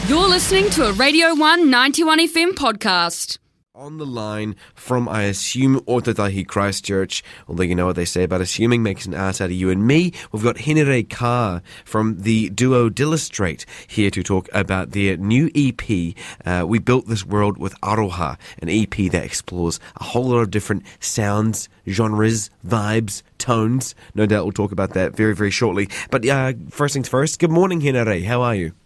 You're listening to a Radio 1 91 FM podcast. On the line from, I assume, Otatahi Christchurch, although you know what they say about assuming makes an ass out of you and me, we've got Henare Ka from the duo Dillustrate here to talk about their new EP, We Built This World with Aroha, an EP that explores a whole lot of different sounds, genres, vibes, tones. No doubt we'll talk about that very, very shortly. But first things first, good morning, Henare. How are you?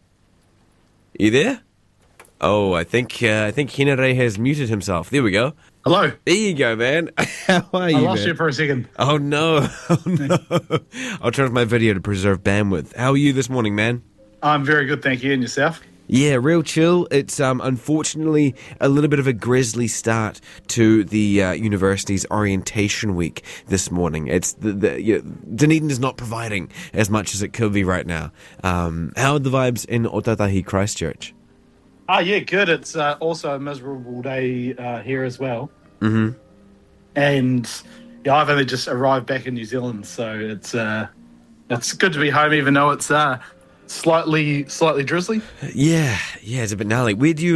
You there? Oh, I think Henare has muted himself. There we go. Hello. There you go, man. How are you, I lost man? you for a second. Oh, no. Oh, no. I'll turn off my video to preserve bandwidth. How are you this morning, man? I'm very good, thank you. And yourself? Yeah, real chill. It's unfortunately a little bit of a grisly start to the university's orientation week this morning. It's Dunedin is not providing as much as it could be right now. How are the vibes in Otatahi Christchurch? Yeah, good. It's also a miserable day here as well. Mm-hmm. And yeah, I've only just arrived back in New Zealand, so it's good to be home, even though it's slightly drizzly. Yeah, it's a bit gnarly. Where do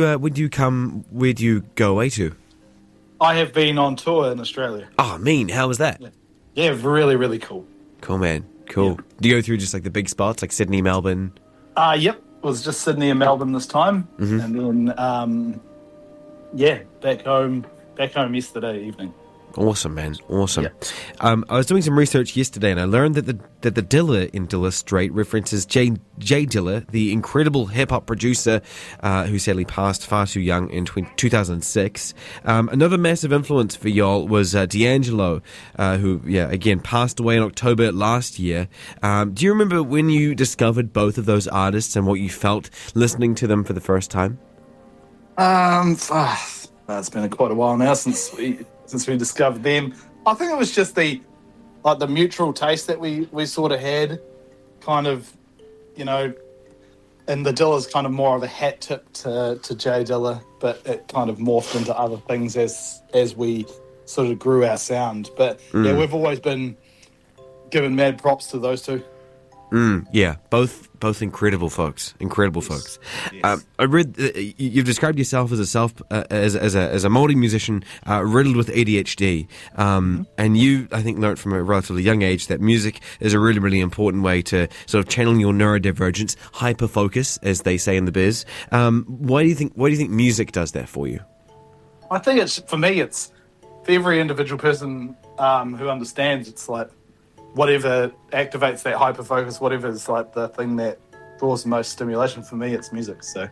you go away to? I have been on tour in Australia. Oh, mean. How was that? Yeah, really, really cool. Cool, man. Cool. Yeah. Do you go through just like the big spots, like Sydney, Melbourne? Yep. It was just Sydney and Melbourne this time. Mm-hmm. And then, back home yesterday evening. Awesome, man. Awesome. Yep. I was doing some research yesterday and I learned that the Dilla in Dillustrate references Jay Dilla, the incredible hip-hop producer who sadly passed far too young in 2006. Another massive influence for y'all was D'Angelo, who, again, passed away in October last year. Do you remember when you discovered both of those artists and what you felt listening to them for the first time? It's been quite a while now since we discovered them. I think it was just the mutual taste that we sort of had, kind of, you know, and the Dilla's kind of more of a hat tip to Jay Dilla, but it kind of morphed into other things as we sort of grew our sound. But yeah, we've always been giving mad props to those two. Yeah, both incredible folks. Yes. I read you've described yourself as a Māori musician riddled with ADHD, and you, I think, learned from a relatively young age that music is a really, really important way to sort of channel your neurodivergence, hyper focus, as they say in the biz. Why do you think music does that for you? I think it's for every individual person who understands. It's like, whatever activates that hyper focus, whatever is like the thing that draws the most stimulation for me, it's music. So,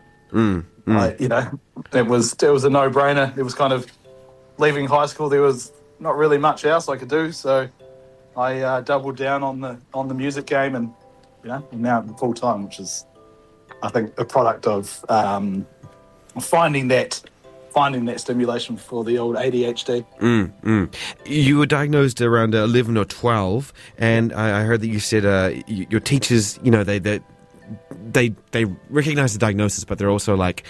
it was a no-brainer. It was kind of leaving high school. There was not really much else I could do, so I doubled down on the music game, and now I'm full time, which is, I think, a product of finding that stimulation for the old ADHD. You were diagnosed around 11 or 12, and I heard that you said your teachers, they recognize the diagnosis, but they're also like,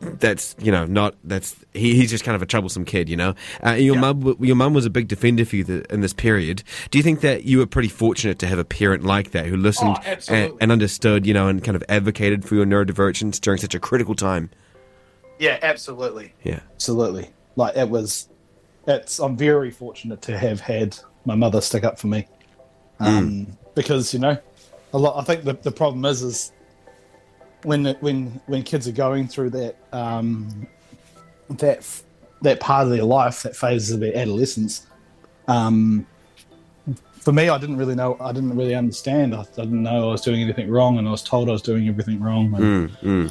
he's just kind of a troublesome kid, Your mum was a big defender for you in this period. Do you think that you were pretty fortunate to have a parent like that who listened and understood, and kind of advocated for your neurodivergence during such a critical time? Yeah, absolutely. Yeah, absolutely. Like I'm very fortunate to have had my mother stick up for me, because a lot. I think the problem is when kids are going through that that part of their life, that phase of their adolescence. For me, I didn't really know. I didn't really understand. I didn't know I was doing anything wrong, and I was told I was doing everything wrong.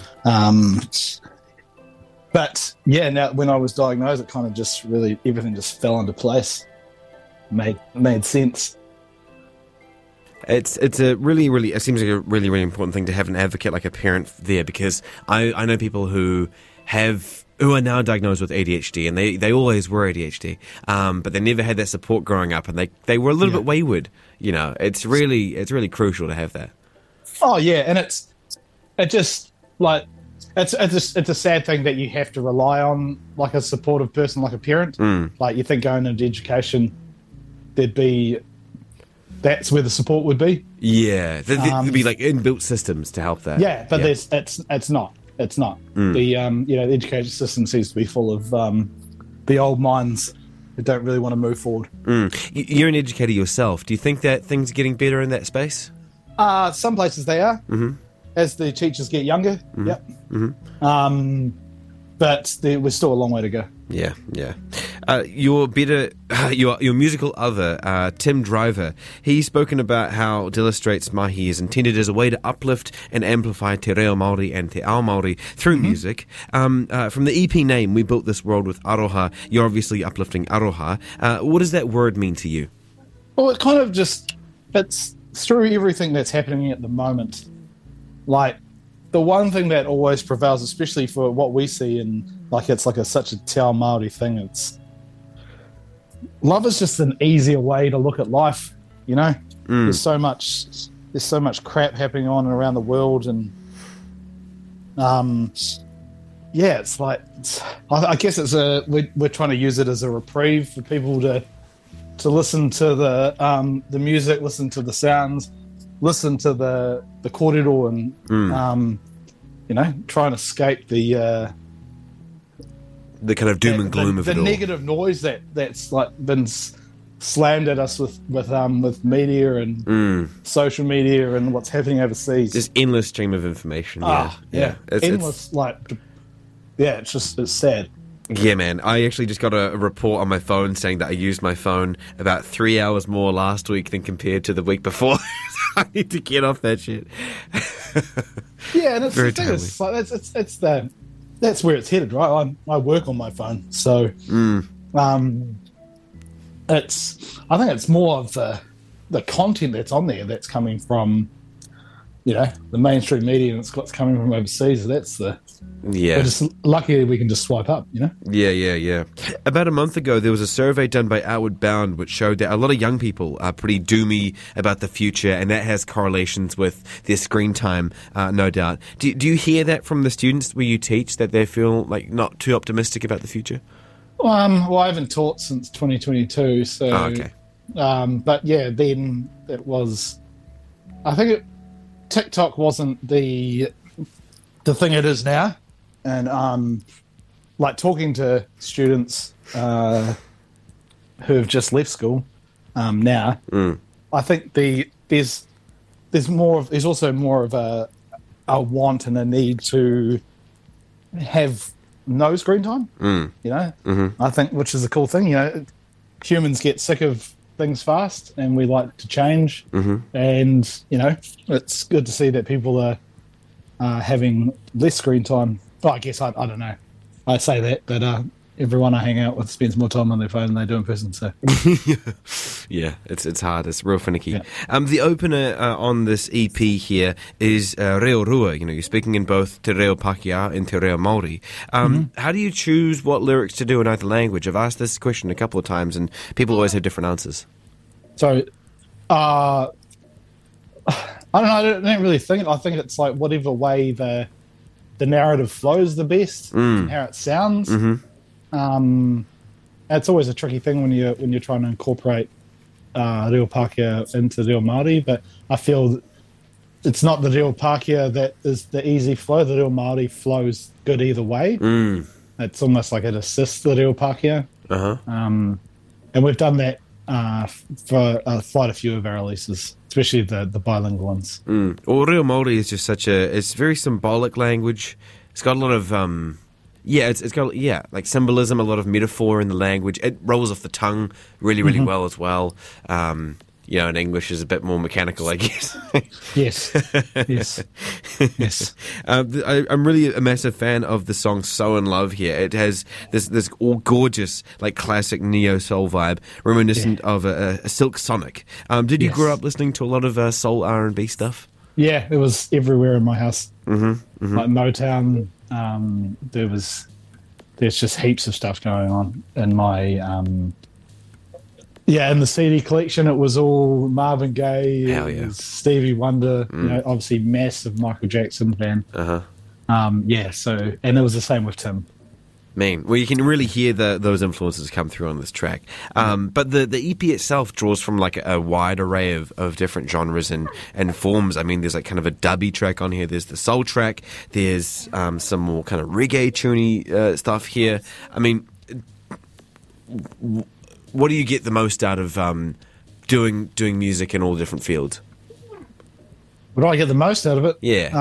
But yeah, now when I was diagnosed, it kind of just really, everything just fell into place. Made sense. It's a really, really, it seems like a really, really important thing to have an advocate like a parent there, because I know people who are now diagnosed with ADHD, and they always were ADHD, but they never had that support growing up, and they were a little bit wayward. It's really crucial to have that. Oh yeah, and it's a sad thing that you have to rely on like a supportive person, like a parent. Like you think going into education, that's where the support would be. Yeah, there'd be like inbuilt systems to help that. Yeah, but it's not. it's not. The the education system seems to be full of the old minds who don't really want to move forward. You're an educator yourself. Do you think that things are getting better in that space? Some places they are, as the teachers get younger. Yep. But we're still a long way to go. Yeah. Your musical other, Tim Driver, he's spoken about how Dilla Straits Mahi is intended as a way to uplift and amplify Te Reo Māori and Te Ao Māori through music. From the EP name, We Built This World with Aroha, you're obviously uplifting Aroha. What does that word mean to you? Well, it kind of just fits through everything that's happening at the moment. Like, the one thing that always prevails, especially for what we see, and it's like such a Te Ao Māori thing, it's love is just an easier way to look at life, you know? There's so much crap happening on around the world, and it's like, I guess we're trying to use it as a reprieve for people to listen to the music, listen to the sounds, listen to the kōrero, and try and escape the kind of doom and gloom of it all. The negative noise that's like been slammed at us with media and social media and what's happening overseas. Just endless stream of information. Endless, it's sad. Yeah, man. I actually just got a report on my phone saying that I used my phone about 3 hours more last week than compared to the week before. I need to get off that shit. Yeah, and it's very the thing is, like, that's where it's headed, right? I work on my phone, so I think it's more of the content that's on there that's coming from the mainstream media, and it's what's coming from overseas. That's we're just lucky we can just swipe up, Yeah. About a month ago, there was a survey done by Outward Bound which showed that a lot of young people are pretty doomy about the future, and that has correlations with their screen time, no doubt. Do you hear that from the students where you teach, that they feel like not too optimistic about the future? Well, I haven't taught since 2022, so... Oh, okay. But yeah, then it was... I think TikTok wasn't the thing it is now, and talking to students who have just left school now, I think there's also more of a want and a need to have no screen time. I think, which is a cool thing. Humans get sick of things fast, and we like to change. And it's good to see that people are having less screen time. Well, I guess I don't know. I say that, but everyone I hang out with spends more time on their phone than they do in person. So yeah, it's hard. It's real finicky. Yeah. The opener on this EP here is Reo Rua. You're speaking in both Te Reo Pākehā and Te Reo Māori. How do you choose what lyrics to do in either language? I've asked this question a couple of times, and people always have different answers. So, I don't know. I don't really think. I think it's like whatever way the narrative flows the best, and how it sounds. It's always a tricky thing when you're trying to incorporate Reo Pākehā into Reo Māori, but I feel it's not the Reo Pākehā that is the easy flow. The Reo Māori flows good either way. It's almost like it assists the Reo Pākehā. And we've done that for quite a few of our releases, especially the bilingual ones. Well, Reo Māori is just it's very symbolic language. It's got a lot of it's got like symbolism, a lot of metaphor in the language. It rolls off the tongue really well as well. And English is a bit more mechanical, I guess. Yes. I'm really a massive fan of the song "So in Love" here. It has this all gorgeous, like classic neo soul vibe, reminiscent of a Silk Sonic. Did you grow up listening to a lot of soul R&B stuff? Yeah, it was everywhere in my house. Like Motown. There's just heaps of stuff going on in my in the CD collection. It was all Marvin Gaye, Stevie Wonder, obviously massive Michael Jackson fan. So, and it was the same with Tim. Man, well, you can really hear those influences come through on this track. But the EP itself draws from like a wide array of different genres and forms. I mean, there's like kind of a dubby track on here. There's the soul track. There's some more kind of reggae tuney stuff here. I mean, what do you get the most out of doing music in all different fields? What do I get the most out of it? Yeah.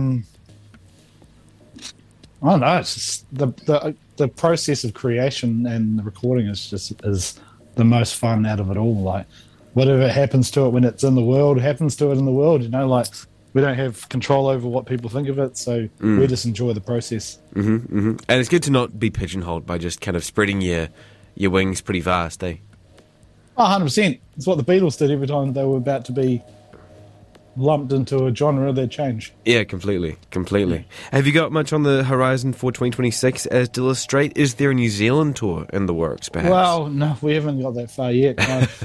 I don't know. It's just the process of creation and the recording is the most fun out of it all. Like, whatever happens to it when it's in the world happens to it in the world. You know, like, we don't have control over what people think of it, so we just enjoy the process. And it's good to not be pigeonholed by just kind of spreading your wings pretty vast, eh? Oh, 100%. It's what the Beatles did every time they were about to be lumped into a genre, they'd change. Yeah, completely. Have you got much on the horizon for 2026 as Dilla Straight? Is there a New Zealand tour in the works, perhaps? Well, no, we haven't got that far yet.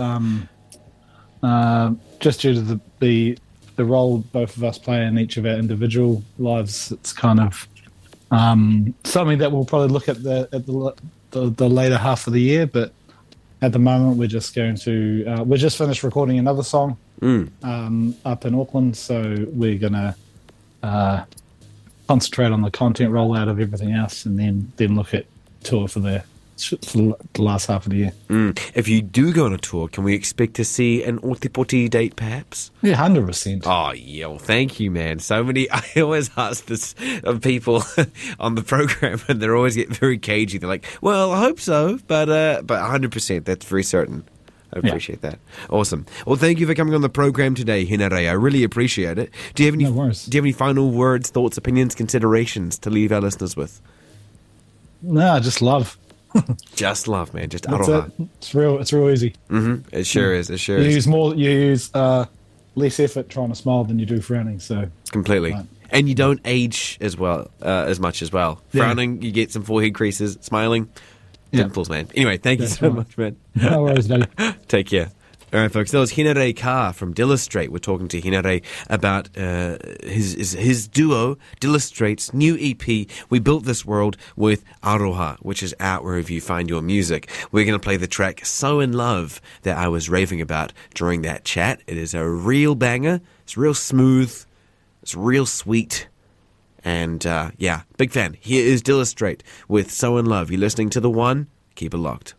Just due to the role both of us play in each of our individual lives, it's kind of something that we'll probably look at the later half of the year. But at the moment, we're just going to we just finished recording another song up in Auckland, so we're gonna concentrate on the content rollout of everything else, and then look at tour for the last half of the year. If you do go on a tour, can we expect to see an Otipoti date, perhaps? Yeah, 100%. Oh, yeah. Well, thank you, man. So many. I always ask this of people on the program, and they always get very cagey. They're like, "Well, I hope so," but 100%. That's very certain. I appreciate that. Awesome. Well, thank you for coming on the program today, Hinare. I really appreciate it. Do you have any? No worries. Do you have any final words, thoughts, opinions, considerations to leave our listeners with? No, just love. Just love, man. Just That's aroha. it. It's real easy. It sure is. It sure You is. use less effort trying to smile than you do frowning. So Completely. Right. And you don't age as well, as much as well. Yeah. Frowning, you get some forehead creases. Smiling, Yeah. dimples, man. Anyway, thank you That's so right. much, man. no worries, buddy. Take care. All right, folks. That was Hinare Ka from Dilla Straight. We're talking to Hinare about his duo, Dilla Straight's new EP, We Built This World, with Aroha, which is out wherever you find your music. We're going to play the track So In Love that I was raving about during that chat. It is a real banger. It's real smooth. It's real sweet. And, yeah, big fan. Here is Dilla Straight with So In Love. You're listening to The One. Keep it locked.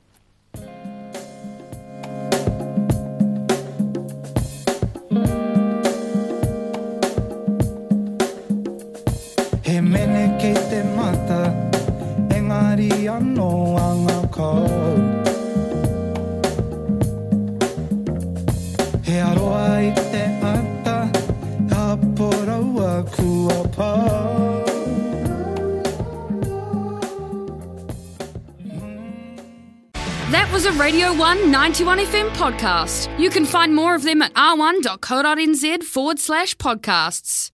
He mene kei te mata, engari anō anga kau. He aroa I te ata, ka poraua kua pau. That was a Radio 1 91 FM podcast. You can find more of them at r1.co.nz/podcasts.